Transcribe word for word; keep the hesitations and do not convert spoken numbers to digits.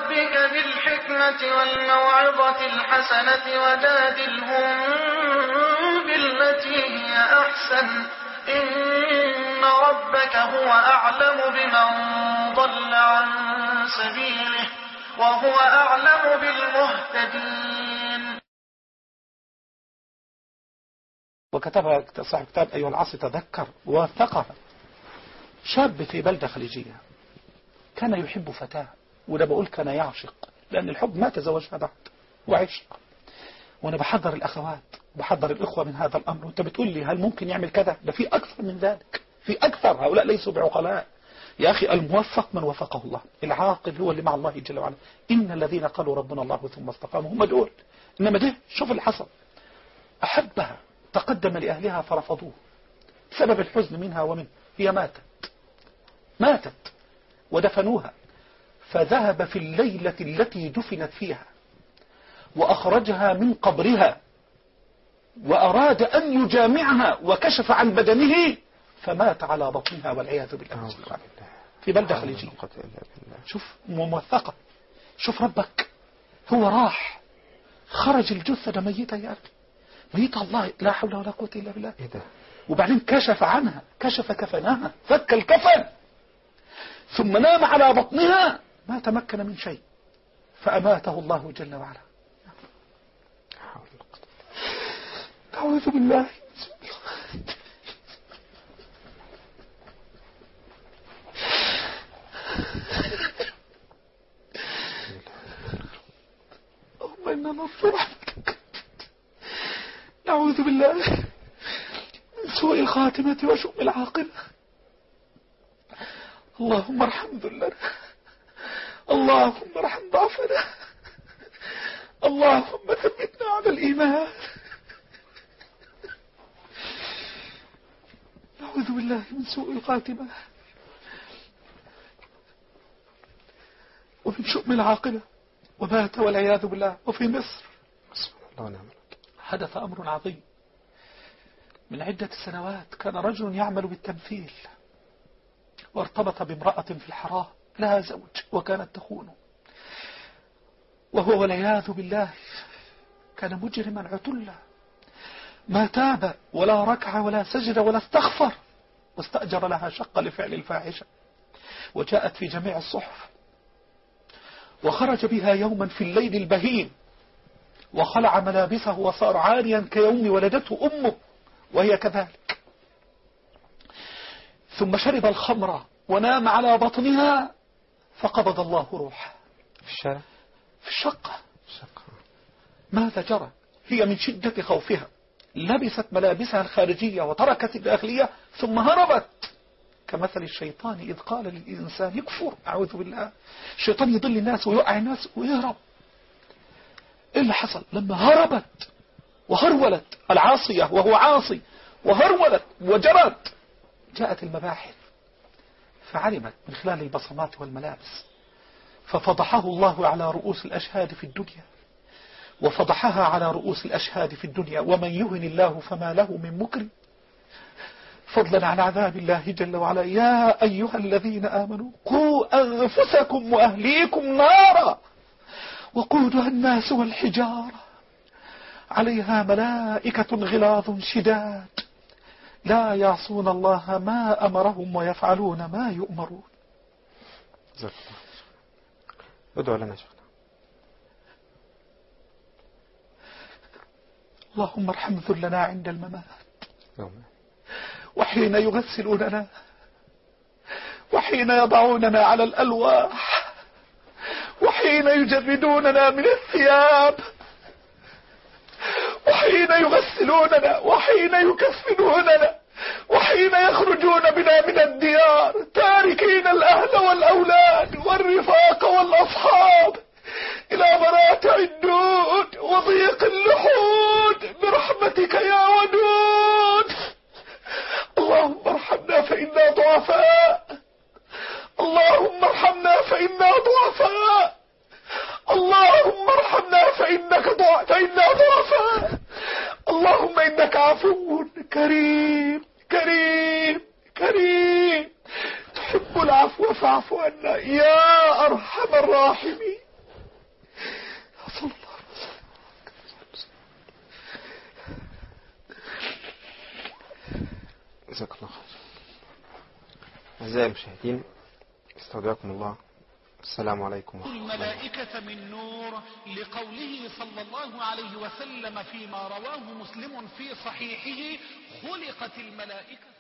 ربك بالحكمة والموعظة الحسنة وجادلهم بالتي هي أحسن إن ربك هو أعلم بمن ضل عن سبيله وهو أعلم بالمهتدين. وكتبها صاحب كتاب أيها العاصي تذكر ووثقها. شاب في بلدة خليجية كان يحب فتاة، وده بقول كان يعشق لأن الحب ما تزوجها بعد وعشق. وأنا بحضر الأخوات بحضر الإخوة من هذا الأمر، وأنت بتقول لي هل ممكن يعمل كذا؟ ده في أكثر من ذلك، في أكثر. هؤلاء ليسوا بعقلاء يا أخي. الموفق من وفقه الله، العاقل هو اللي مع الله جل وعلا. إن الذين قالوا ربنا الله ثم استقاموا هم دول. إنما ده شوف اللي حصل، أحبها تقدم لأهلها فرفضوه بسبب الحزن منها ومنه. هي ماتت ماتت ودفنوها، فذهب في الليلة التي دفنت فيها وأخرجها من قبرها وأراد أن يجامعها وكشف عن بدنه فمات على بطنها والعياذ بالله في بلدة خليجية. شوف موثقة. شوف ربك، هو راح خرج الجثة ميتة يا أخي، ميتة الله لا حول ولا قوة إلا بالله. وبعدين كشف عنها، كشف كفنها، فك الكفن، ثم نام على بطنها ما تمكن من شيء فأماته الله جل وعلا. أعوذ بالله. اللهم إنا نرجو رحمتك، نعوذ بالله من سوء الخاتمة وشؤم العاقبة. اللهم ارحم ذلنا، اللهم ارحم ضعفنا، اللهم ثبتنا على الإيمان. نعوذ بالله من سوء الخاتمة ومن شؤم العاقبة. ومات والعياذ بالله. وفي مصر حدث أمر عظيم. من عدة سنوات كان رجل يعمل بالتمثيل وارتبط بامرأة في الحرام لها زوج وكانت تخونه، وهو والعياذ بالله كان مجرما عتلا، ما تاب ولا ركع ولا سجد ولا استغفر، واستأجر لها شقة لفعل الفاحشة، وجاءت في جميع الصحف. وخرج بها يوما في الليل البهيم وخلع ملابسه وصار عاريا كيوم ولدته أمه وهي كذلك. ثم شرب الخمر ونام على بطنها فقبض الله روحه في الشارع في الشقة. ماذا جرى؟ هي من شدة خوفها لبست ملابسها الخارجية وتركت الداخلية ثم هربت، كمثل الشيطان إذ قال للإنسان يكفر. أعوذ بالله. الشيطان يضل الناس ويوقع الناس ويهرب. إيه اللي حصل لما هربت وهرولت العاصية وهو عاصي وهرولت وجرت؟ جاءت المباحث فعلمت من خلال البصمات والملابس، ففضحه الله على رؤوس الأشهاد في الدنيا وفضحها على رؤوس الأشهاد في الدنيا. ومن يهن الله فما له من مكرم، فضلا عن عذاب الله جل وعلا. يا أيها الذين آمنوا قوا أنفسكم وأهليكم نارا وقودها الناس والحجارة عليها ملائكة غلاظ شداد لا يعصون الله ما أمرهم ويفعلون ما يؤمرون. ادعو لنا شيخنا. اللهم ارحم ذلنا عند الممات وحين يغسلوننا وحين يضعوننا على الألواح وحين يجردوننا من الثياب وحين يغسلوننا وحين يكفنوننا وحين يخرجون بنا من الديار تاركين الأهل والأولاد والرفاق والأصحاب إلى مراتع الدود وضيق اللحود برحمتك يا ودود. اللهم ارحمنا فإنا ضعفاء، اللهم ارحمنا فإنا ضعفاء، اللهم ارحمنا فإنك ضع... فإنا ضعفاء. اللهم إنك عفو كريم كريم كريم تحب العفو فاعف عنا يا أرحم الراحمين. جزاك الله خير. أعزائي المشاهدين، استودعكم الله. السلام عليكم ورحمة الله. الملائكة من نور، لقوله صلى الله عليه وسلم فيما رواه مسلم في صحيحه: خلقت الملائكة